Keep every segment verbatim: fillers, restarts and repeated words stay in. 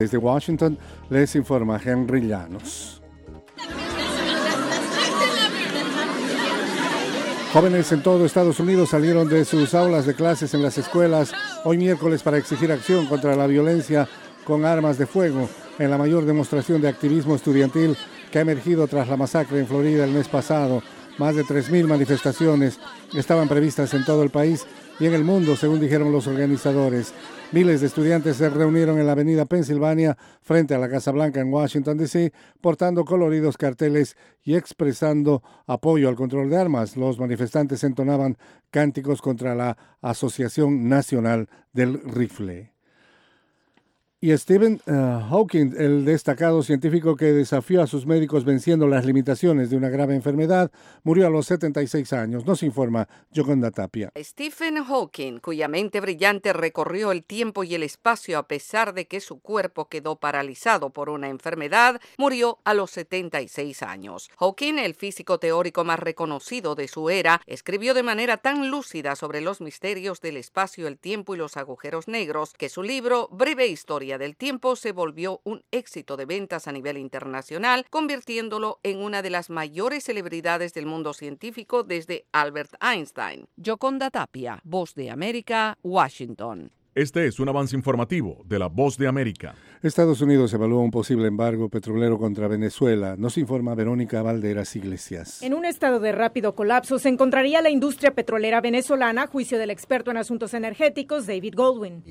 Desde Washington les informa Henry Llanos. Jóvenes en todo Estados Unidos salieron de sus aulas de clases en las escuelas hoy miércoles para exigir acción contra la violencia con armas de fuego en la mayor demostración de activismo estudiantil que ha emergido tras la masacre en Florida el mes pasado. Más de tres mil manifestaciones estaban previstas en todo el país y en el mundo, según dijeron los organizadores. Miles de estudiantes se reunieron en la avenida Pensilvania frente a la Casa Blanca en Washington, D C, portando coloridos carteles y expresando apoyo al control de armas. Los manifestantes entonaban cánticos contra la Asociación Nacional del Rifle. Y Stephen uh, Hawking, el destacado científico que desafió a sus médicos venciendo las limitaciones de una grave enfermedad, murió a los setenta y seis años. Nos informa Yoconda Tapia. Stephen Hawking, cuya mente brillante recorrió el tiempo y el espacio a pesar de que su cuerpo quedó paralizado por una enfermedad, murió a los setenta y seis años. Hawking, el físico teórico más reconocido de su era, escribió de manera tan lúcida sobre los misterios del espacio, el tiempo y los agujeros negros que su libro Breve Historia del tiempo se volvió un éxito de ventas a nivel internacional, convirtiéndolo en una de las mayores celebridades del mundo científico desde Albert Einstein. Yoconda Tapia, Voz de América, Washington. Este es un avance informativo de La Voz de América. Estados Unidos evalúa un posible embargo petrolero contra Venezuela. Nos informa Verónica Valderas Iglesias. En un estado de rápido colapso se encontraría la industria petrolera venezolana, a juicio del experto en asuntos energéticos David Goldwyn.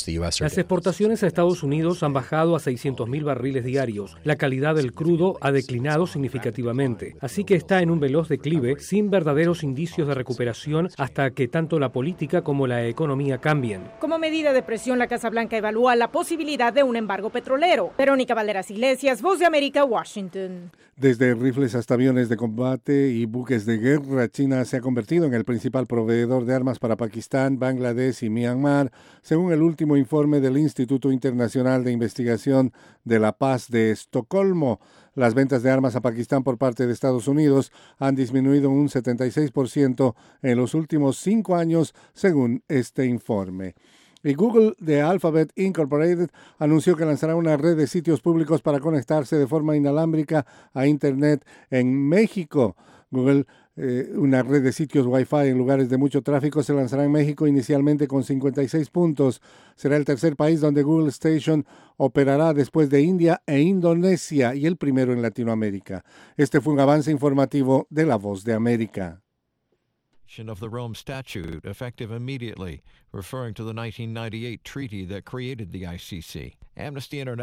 Las exportaciones a Estados Unidos han bajado a seiscientos mil barriles diarios. La calidad del crudo ha declinado significativamente, así que está en un veloz declive sin verdaderos indicios de recuperación hasta que tanto la política como la economía cambien. Como medida de presión, la Casa Blanca evalúa la posibilidad de un embargo petrolero. Verónica Valderas Iglesias, Voz de América, Washington. Desde rifles hasta aviones de combate y buques de guerra, China se ha convertido en el principal proveedor de armas para Pakistán, Bangladesh y Myanmar, según el último informe del Instituto Internacional de Investigación de la Paz de Estocolmo. Las ventas de armas a Pakistán por parte de Estados Unidos han disminuido un setenta y seis por ciento en los últimos cinco años, según este informe. Y Google de Alphabet Incorporated anunció que lanzará una red de sitios públicos para conectarse de forma inalámbrica a Internet en México. Google, eh, una red de sitios Wi-Fi en lugares de mucho tráfico, se lanzará en México inicialmente con cincuenta y seis puntos. Será el tercer país donde Google Station operará después de India e Indonesia y el primero en Latinoamérica. Este fue un avance informativo de La Voz de América. Of the Rome Statute effective immediately, referring to the nineteen ninety-eight treaty that created the I C C. Amnesty International